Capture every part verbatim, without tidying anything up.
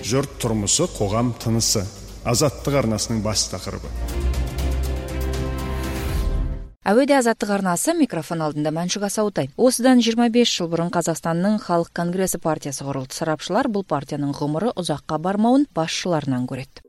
Жұрт тұрмысы, қоғам тынысы. Азаттық арнасының бас тақырыбы. Әуеде Азаттық арнасы, микрофон алдында Мәншүк Асаутай. Осыдан жиырма бес жыл бұрын Қазақстанның Халық Конгресі партиясы құрылды. Сарапшылар бұл партияның ғұмыры ұзаққа бармауын басшыларынан көреді.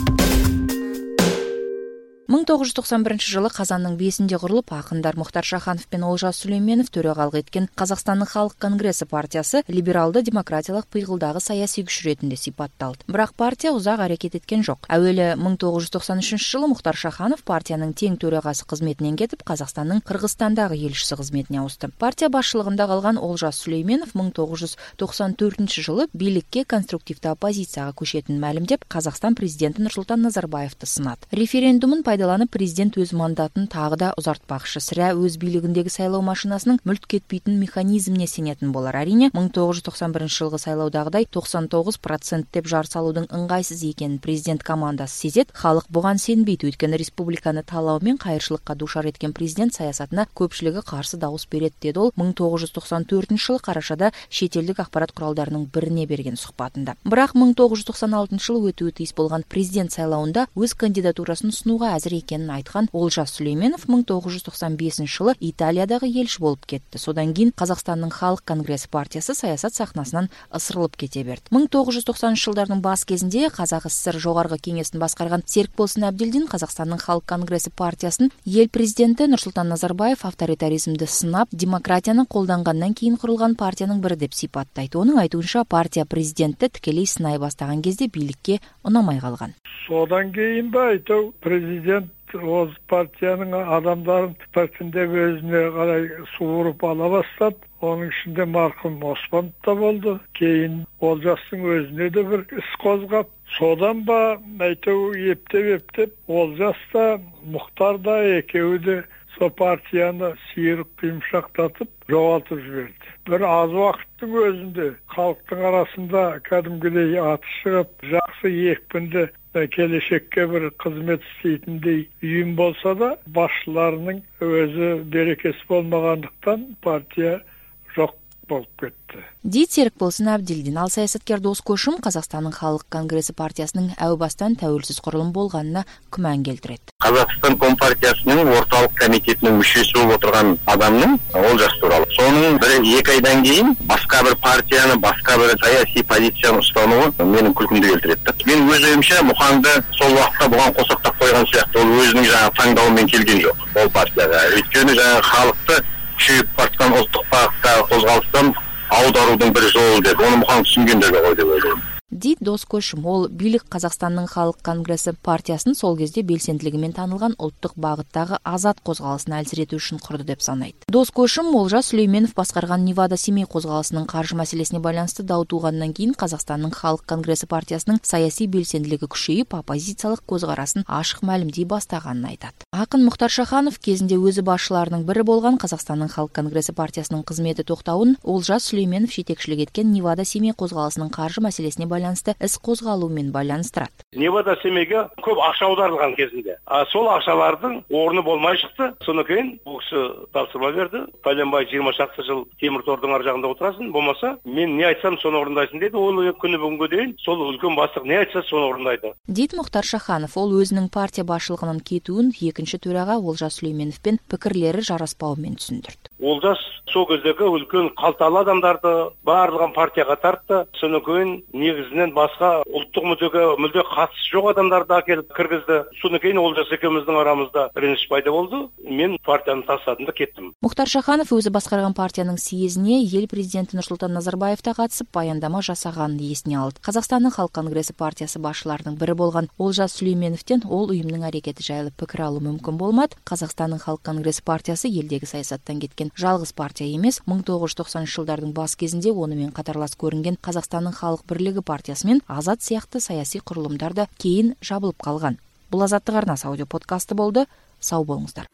мың тоғыз жүз тоқсан бірінші жылы қазанның бесінде құрылып, ақындар Мұхтар Шаханов пен Олжас Сүлейменов төрағалық еткен Қазақстанның Халық Конгресі партиясы либералды демократиялық пиғылдағы саяси күш ретінде сипатталды. Бірақ партия ұзақ әрекет еткен жоқ. Әуелі мың тоғыз жүз тоқсан үшінші жылы Мұхтар Шаханов партияның тең төрағасы қызметінен кетіп, Қазақстанның Қырғызстандағы елшісі қызметіне ауысты. Партия басшылығында қалған Олжас Сүлейменов мың тоғыз жүз тоқсан төртінші жылы билікке конструктивті оппозицияға көшетінін мәлімдеп, Қазақстан президенті Нұрсұлтан Назарбаевты сынады. Референдумын пайдаланып, президент өз мандатын тағы да ұзартпақшы. Сірә өз билігіндегі сайлау машинасының мүлт кетпейтін механизміне сенетін болар. Әрине, мың тоғыз жүз тоқсан бірінші жылғы сайлаудағыдай тоқсан тоғыз процент деп жар салудың ыңғайсыз екенін президент командасы сезет. Халық бұған сенбейді, өйткені республиканы талау мен қайыршылыққа душар еткен президент саясатына көпшілігі қарсы дауыс береді, деді ол мың тоғыз жүз тоқсан төртінші жылы қарашада шетелдік ақпарат құралдарының біріне берген сұхбатында. Бірақ мың тоғыз жүз тоқсан алтыншы жылы өтуі тиіс болған президент сайлауында өз кандидатурасын ұсынуға әзір екенін айтқан Олжас Сүлейменов мың тоғыз жүз тоқсан бесінші жылы Италиядағы елші болып кетті. Содан кейін Қазақстанның Халық Конгресі партиясы саясат сахнасынан ысырылып кете берді. мың тоғыз жүз тоқсаныншы жылдардың бас кезінде Қазақ СССР жоғарғы кеңесін басқарған Серікболсын Әбділдин Қазақстанның Халық Конгресі партиясын ел президенті Нұрсұлтан Назарбаев авторитаризмді сынап, демократияны қолданғаннан кейін құрылған партияның бірі деп сипаттайды. Оның айтуынша, партия президентті тікелей сынай бастаған кезде билікке ұнамай қалған. Содан кейін ба айту президент өз партияның адамдарын біртіндеп өзіне қарай суырып ала бастады. Оның ішінде марқұм Оспанов та болды. Кейін Олжастың өзіне де бір іс қозғап, содан ба айту ептеп-ептеп Олжас та Мұхтар да екеуі де сол партияны сиырып қимшақтатып жоғалтып жіберді. Бір аз уақыттың өзінде халықтың арасында кәдімгідей аты шығып, жақсы екпінді келешекке бір қызмет істейтіндей үйім болса да, басшыларының өзі берекесі болмағандықтан партия жоқ болып кетті. Дейді Серікболсын Әбділдин. Ал саясаткер Дос Көшім Қазақстанның Халық Конгресі партиясының әу бастан тәуелсіз құрылым болғанына күмән келтіреді. Қазақстан Компартиясының орталық комитетінің мүшесі болып отырған адамның Олжас туралы. Соның бір екі айдан кейін басқа бір партияны, басқа бір саяси позицияны ұстануы менің күлкімді келтіреді. Мен өз ойымша Мұханды сол уақытта бұған қосақтап қойған сияқты. Ол өзінің жаңа таңдауымен келген жоқ ол партияға. Өйткені жаңа халықты күшейіп бартқан ұлттық бағыттағы қозғалыстан аударудың бір жолы деп, оны Мұхан түсінгендер ғой деп ойлаймын. Дейді Дос Көшім. Ол билік Қазақстанның Халық Конгресі партиясын сол кезде белсенділігімен танылған ұлттық бағыттағы азат қозғалысын әлсірету үшін құрды деп санайды. Дос Көшім Олжас Сүлейменов басқарған Невада-Семей қозғалысының қаржы мәселесіне байланысты дау туғаннан кейін Қазақстанның Халық Конгресі партиясының саяси белсенділігі күшейіп, оппозициялық көзқарасын ашық мәлімдей бастағанын айтады. Ақын Мұхтар Шаханов кезінде өзі басшыларының бірі болған Қазақстанның Халық Конгресі партиясының қызметі тоқтауын Олжас Сүлейменов жетекшілік еткен Невада-Семей қозғалысының қаржы мәселесіне байланысты іс қозғалуымен байланыстырады. Невада Семейге көп ақша аударылған кезінде. А сол ақшалардың орны болмай шықты. Содан кейін бұл кісі тапсырма берді. Пәленбай жиырма шақты жыл темір тордың ар жағында отырасың, болмаса мен не айтсам соны орындайсың деді. Ол күні бүгінге дейін сол үлкен бастық не айтса соны орындайды. Дейді Мұхтар Шаханов. Ол өзінің партия басшылығының кетуін екінші төраға Олжас Сүлейменовпен пікірлері жараспауымен түсіндірді. Олжас сол кездегі үлкен қалталы адамдарды барлығын партияға тартты. Содан кейін негізінен басқа ұлттық мүддеге мүлде қатысы жоқ адамдарды әкеліп кіргізді. Содан кейін Олжас екеуміздің арамызда реніш пайда болды. Мен партияны тастадым да кеттім. Мұхтар Шаханов өзі басқарған партияның съезіне ел президенті Нұрсұлтан Назарбаев та қатысып баяндама жасағанын есіне алды. Қазақстанның Халық Конгресі партиясы басшыларының бірі болған Олжас Сүлейменовтен ол ұйымның әрекеті жайлы пікір алу мүмкін болмады. Қазақстанның Халық Конгресі партиясы елдегі саясаттан кеткен жалғыз партия емес. мың тоғыз жүз тоқсаныншы жылдардың бас кезінде онымен қатарлас көрінген Қазақстанның Халық Бірлігі партиясы мен Азат сияқты саяси құрылымдар да кейін жабылып қалған. Бұл Азаттық арнасы аудио подкасты болды. Сау болыңыздар.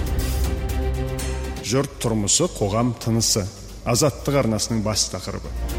Жұрт тұрмысы, қоғам тынысы. Азаттық арнасының бас тақырыбы.